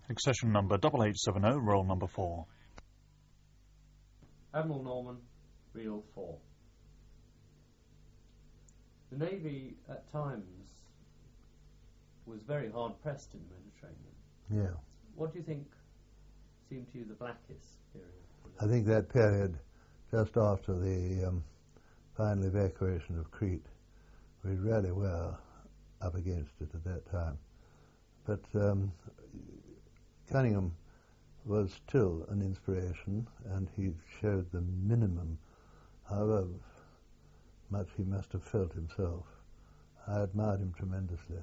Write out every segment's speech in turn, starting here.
Accession number 8870, roll number 4. Admiral Norman, reel 4. The Navy at times was very hard pressed in the Mediterranean. Yeah. What do you think seemed to you the blackest period? I think that period, just after the final evacuation of Crete, we really were up against it at that time. But Cunningham was still an inspiration, and he showed the minimum, however much he must have felt himself. I admired him tremendously.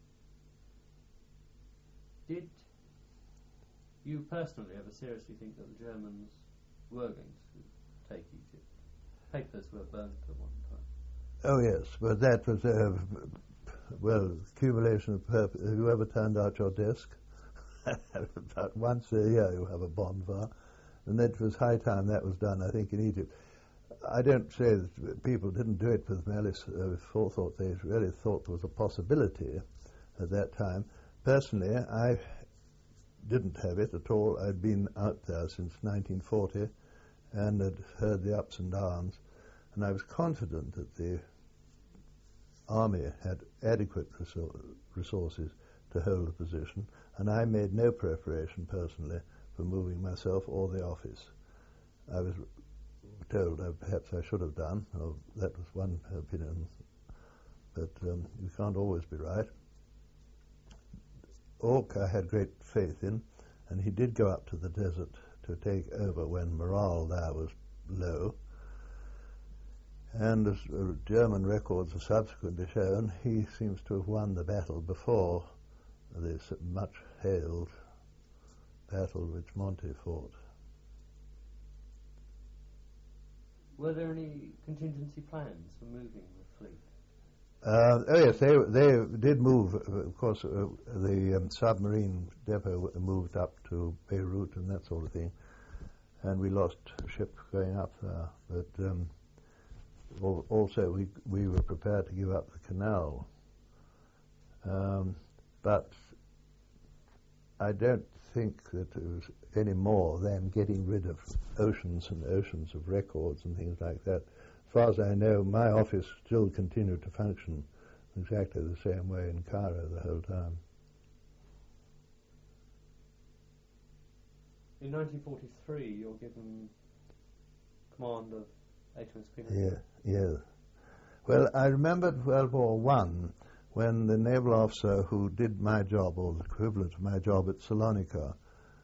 Did you personally ever seriously think that the Germans were going to take Egypt? Papers were burnt at one time. Oh yes, but that was accumulation of purpose. Have you ever turned out your desk? About once a year you have a bonfire, and it was high time that was done, I think, in Egypt. I don't say that people didn't do it with malice forethought. They really thought there was a possibility at that time. Personally, I didn't have it at all. I'd been out there since 1940 and had heard the ups and downs, and I was confident that the army had adequate resources to hold the position, and I made no preparation personally for moving myself or the office. I was told perhaps I should have done, or that was one opinion, but you can't always be right. Ork I had great faith in, and he did go up to the desert to take over when morale there was low. And as German records have subsequently shown, he seems to have won the battle before this much hailed battle which Monty fought. Were there any contingency plans for moving the fleet? Oh yes, they did move. Of course, the submarine depot moved up to Beirut and that sort of thing, and we lost a ship going up there. But also, we were prepared to give up the canal. But I don't think that it was any more than getting rid of oceans and oceans of records and things like that. As far as I know, my office still continued to function exactly the same way in Cairo the whole time. In 1943, you're given command of HMS Queen Elizabeth. Yeah. Well, I remembered World War One, when the naval officer who did my job, or the equivalent of my job at Salonika,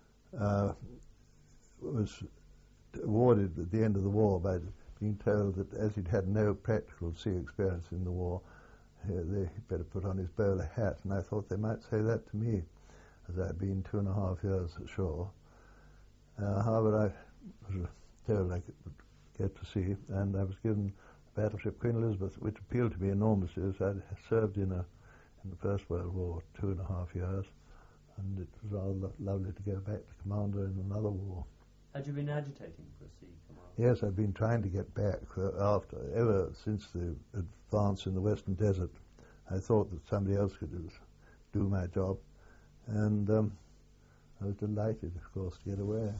was awarded at the end of the war by being told that as he'd had no practical sea experience in the war, he'd better put on his bowler hat. And I thought they might say that to me, as I'd been 2.5 years ashore. However, I was told I could get to sea, and I was given the battleship Queen Elizabeth, which appealed to me enormously, as I'd served in the First World War 2.5 years, and it was rather lovely to go back to commander in another war. Had you been agitating for a sea command? Yes, I'd been trying to get back ever since the advance in the Western Desert. I thought that somebody else could do my job, and I was delighted, of course, to get away.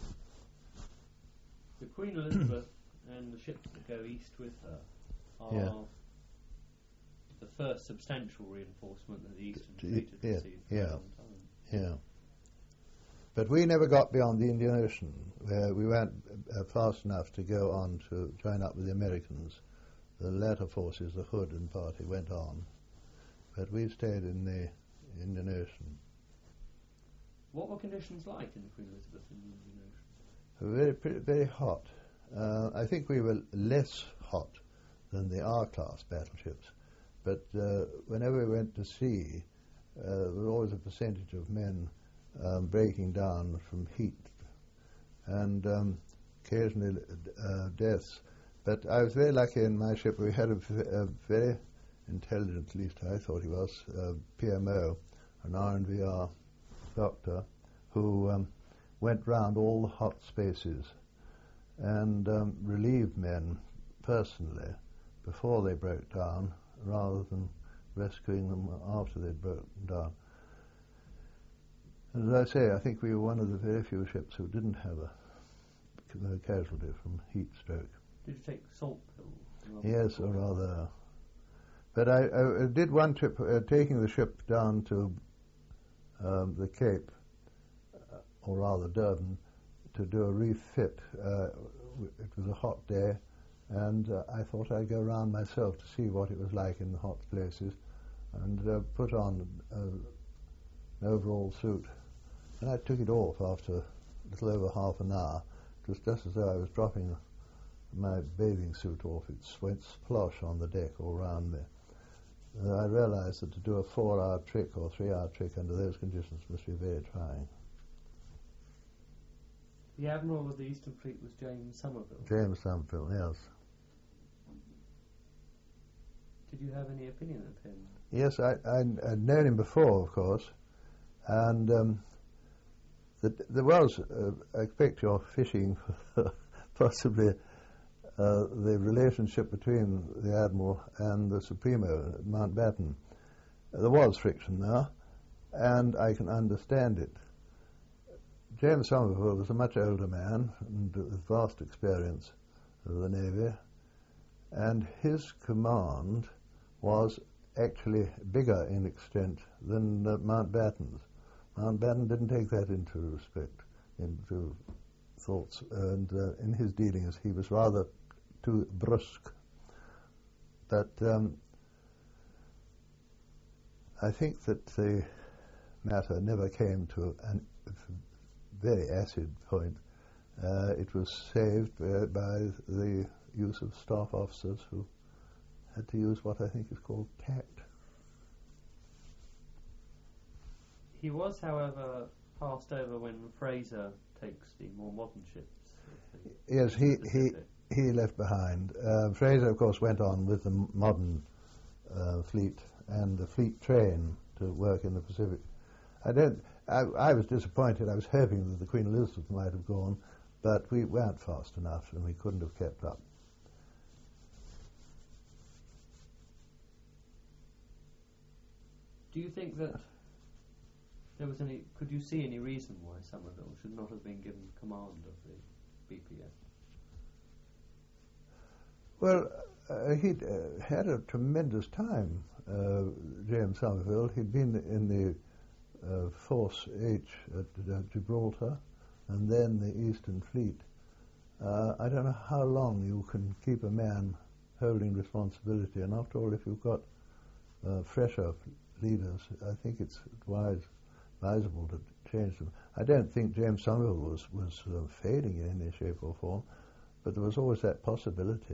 The Queen Elizabeth and the ships that go east with her are the first substantial reinforcement that the Eastern Fleet had received for a long time. Yeah. But we never got beyond the Indian Ocean, where we weren't fast enough to go on to join up with the Americans. The latter forces, the Hood and party, went on, but we stayed in the Indian Ocean. What were conditions like in the Queen Elizabeth in the Indian Ocean? Very hot. I think we were less hot than the R-class battleships, but whenever we went to sea, there was always a percentage of men breaking down from heat, and occasionally deaths. But I was very lucky in my ship. We had a very intelligent, at least I thought he was, PMO, an RNVR doctor, who went round all the hot spaces and relieved men personally before they broke down, rather than rescuing them after they'd broken down. As I say, I think we were one of the very few ships who didn't have a casualty from heat stroke. Did you take salt pills? Yes, or rather. But I did one trip, taking the ship down to the Cape, or rather Durban, to do a refit. It was a hot day, and I thought I'd go around myself to see what it was like in the hot places, and put on an overall suit. And I took it off after a little over half an hour. It was just as though I was dropping my bathing suit off. It went splosh on the deck all round me. I realized that to do a 4-hour trick or 3-hour trick under those conditions must be very trying. The Admiral of the Eastern Fleet was James Somerville. James Somerville, yes. Did you have any opinion of him? Yes, I'd known him before, of course, and there was, I expect you're fishing for possibly the relationship between the Admiral and the Supremo at Mountbatten. There was friction there, and I can understand it. James Somerville was a much older man and with vast experience of the Navy, and his command was actually bigger in extent than Mountbatten's. Mountbatten didn't take that into thoughts, and in his dealings he was rather too brusque. But I think that the matter never came to a very acid point. It was saved by the use of staff officers who had to use what I think is called tact. He was, however, passed over when Fraser takes the more modern ships. Yes, he left behind. Fraser, of course, went on with the modern fleet and the fleet train to work in the Pacific. I was disappointed. I was hoping that the Queen Elizabeth might have gone, but we weren't fast enough and we couldn't have kept up. Do you think that there was any? Could you see any reason why Somerville should not have been given command of the BPS? Well, he'd had a tremendous time, James Somerville. He'd been in the Force H at Gibraltar, and then the Eastern Fleet. I don't know how long you can keep a man holding responsibility, and after all, if you've got fresher leaders, I think it's advisable to change them. I don't think James Somerville was failing in any shape or form, but there was always that possibility.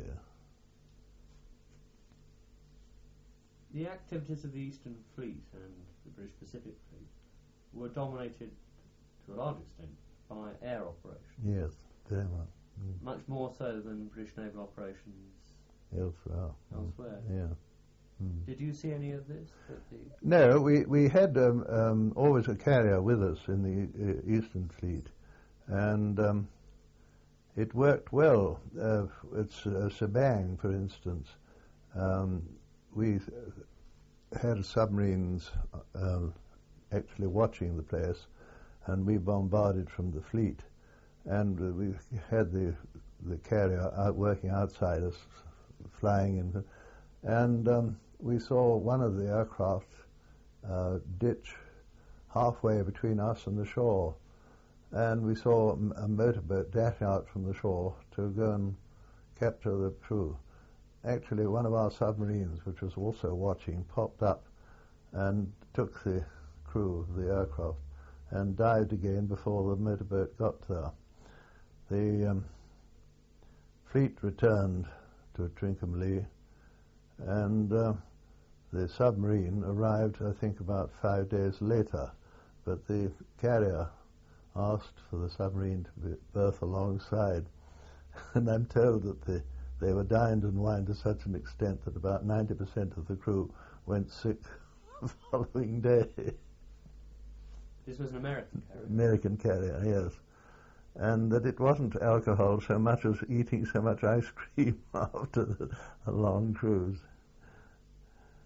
The activities of the Eastern Fleet and the British Pacific Fleet were dominated to a large extent by air operations. Yes, very much. Much more so than British naval operations elsewhere. Yeah. Did you see any of this? No, we had always a carrier with us in the Eastern Fleet, and it worked well. It's Sabang, for instance. We had submarines actually watching the place, and we bombarded from the fleet, and we had the carrier working outside us, flying in, and we saw one of the aircraft ditch halfway between us and the shore, and we saw a motorboat dash out from the shore to go and capture the crew. Actually, one of our submarines, which was also watching, popped up and took the crew of the aircraft and dived again before the motorboat got there. The fleet returned to Trincomalee, and the submarine arrived, I think, about 5 days later, but the carrier asked for the submarine to berth alongside, and I'm told that they were dined and wined to such an extent that about 90% of the crew went sick the following day. This was an American carrier? American carrier, yes. And that it wasn't alcohol so much as eating so much ice cream after a long cruise.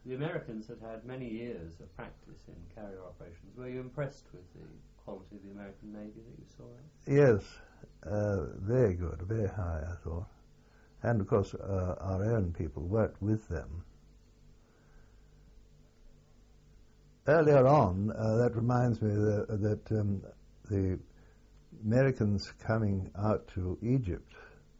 The Americans had had many years of practice in carrier operations. Were you impressed with the quality of the American Navy that you saw? Yes, very good, very high, I thought. And of course, our own people worked with them. Earlier on, that reminds me that the Americans coming out to Egypt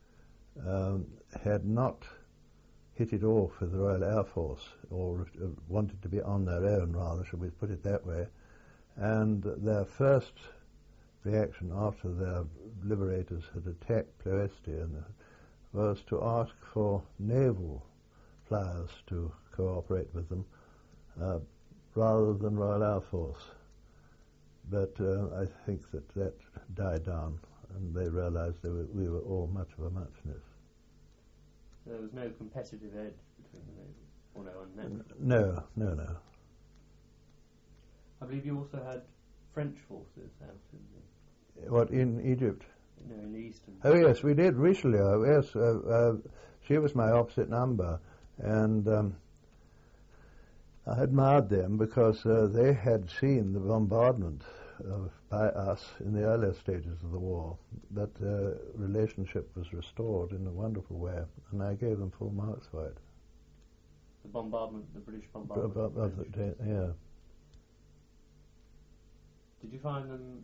had not hit it off with the Royal Air Force, or wanted to be on their own, rather, should we put it that way. And their first reaction after their liberators had attacked Ploesti was to ask for naval flyers to cooperate with them rather than Royal Air Force. But I think that died down, and they realized we were all much of a muchness. So there was no competitive edge between the Navy, or no unnatural? No. I believe you also had French forces out in the... What, in Egypt? No, in the eastern... Oh, yes, we did, Richelieu, yes. She was my opposite number, and I admired them because they had seen the bombardment by us in the earlier stages of the war, but the relationship was restored in a wonderful way, and I gave them full marks for it. The bombardment, the British bombardment? Yeah. Did you find them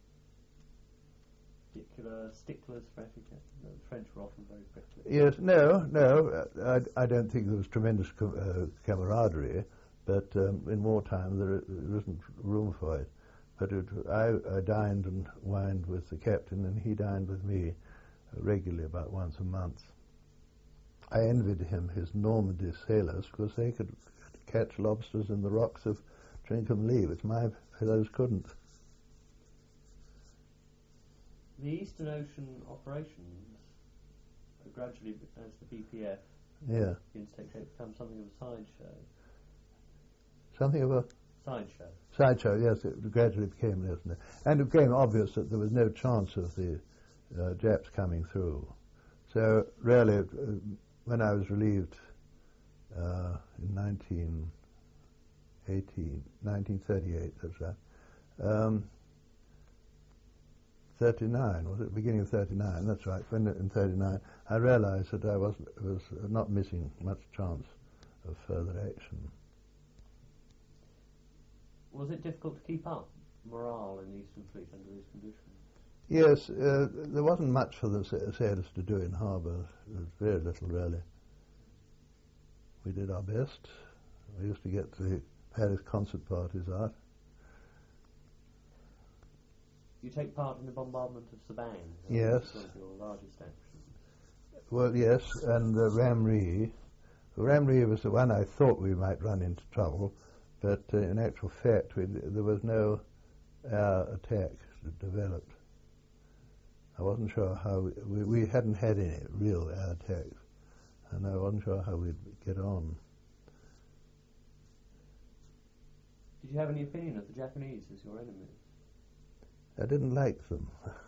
particular sticklers for etiquette? The French were often very prickly. Yes, no. I don't think there was tremendous camaraderie, but in wartime there isn't room for it. But I dined and wined with the captain, and he dined with me regularly, about once a month. I envied him his Normandy sailors, because they could catch lobsters in the rocks of Trincomalee, which my fellows couldn't. The Eastern Ocean operations gradually, as the BPF begins to take shape, become something of a sideshow. Something of a... Sideshow. Sideshow, yes, it gradually became, isn't it? And it became obvious that there was no chance of the Japs coming through. So really, when I was relieved in 1938, that's right, 39, was it? Beginning of 39, that's right. When in 39, I realized that I was not missing much chance of further action. Was it difficult to keep up morale in the Eastern Fleet under these conditions? Yes, there wasn't much for the sailors to do in harbour. There was very little, really. We did our best. We used to get the Paris concert parties out. You take part in the bombardment of Sabang? Yes. One of your largest actions. Well, yes, and Ramree. Ramree was the one I thought we might run into trouble, but in actual fact, there was no air attack that developed. I wasn't sure how we hadn't had any real air attacks, and I wasn't sure how we'd get on. Did you have any opinion of the Japanese as your enemies? I didn't like them.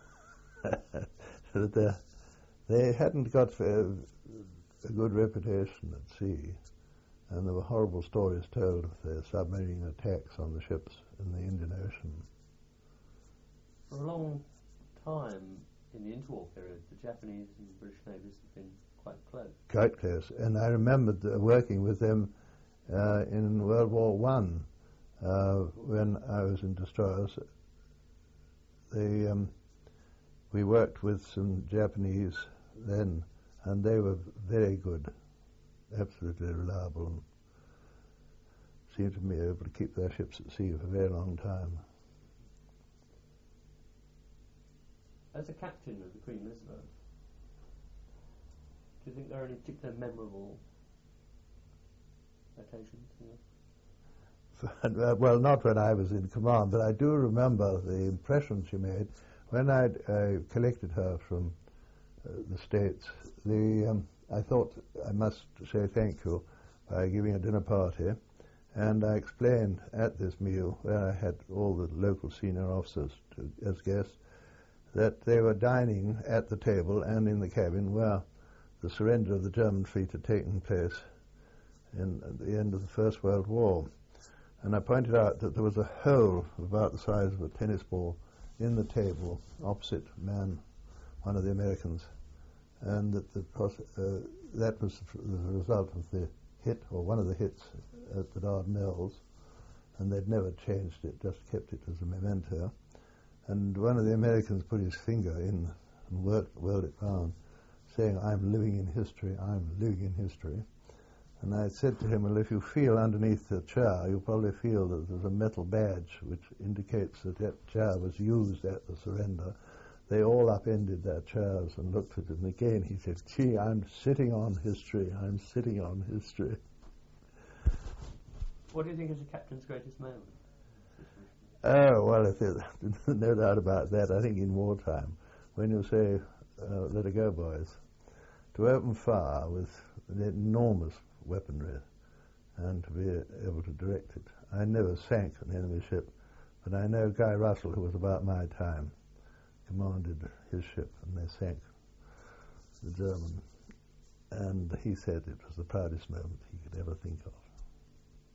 They hadn't got a good reputation at sea, and there were horrible stories told of their submarine attacks on the ships in the Indian Ocean. For a long time in the interwar period, the Japanese and the British navies have been quite close. Quite close, and I remembered working with them in World War I when I was in destroyers. We worked with some Japanese then, and they were very good, absolutely reliable, and seemed to be able to keep their ships at sea for a very long time. As a captain of the Queen Elizabeth, do you think there are any particular memorable occasions? Well, not when I was in command, but I do remember the impression she made when I collected her from the States. I thought I must say thank you by giving a dinner party, and I explained at this meal, where I had all the local senior officers as guests, that they were dining at the table and in the cabin where the surrender of the German fleet had taken place, at the end of the First World War. And I pointed out that there was a hole about the size of a tennis ball in the table opposite one of the Americans, and that that was the result of the hit, or one of the hits at the Dardanelles, and they'd never changed it, just kept it as a memento. And one of the Americans put his finger in and whirled it round, saying, "I'm living in history, I'm living in history." And I said to him, well, if you feel underneath the chair, you'll probably feel that there's a metal badge which indicates that that chair was used at the surrender. They all upended their chairs and looked at it, and again he said, "Gee, I'm sitting on history, I'm sitting on history." What do you think is the captain's greatest moment? Oh, well, there's no doubt about that. I think in wartime, when you say, "Let it go, boys," to open fire with an enormous weaponry and to be able to direct it. I never sank an enemy ship, but I know Guy Russell, who was about my time, commanded his ship, and they sank the German. And he said it was the proudest moment he could ever think of.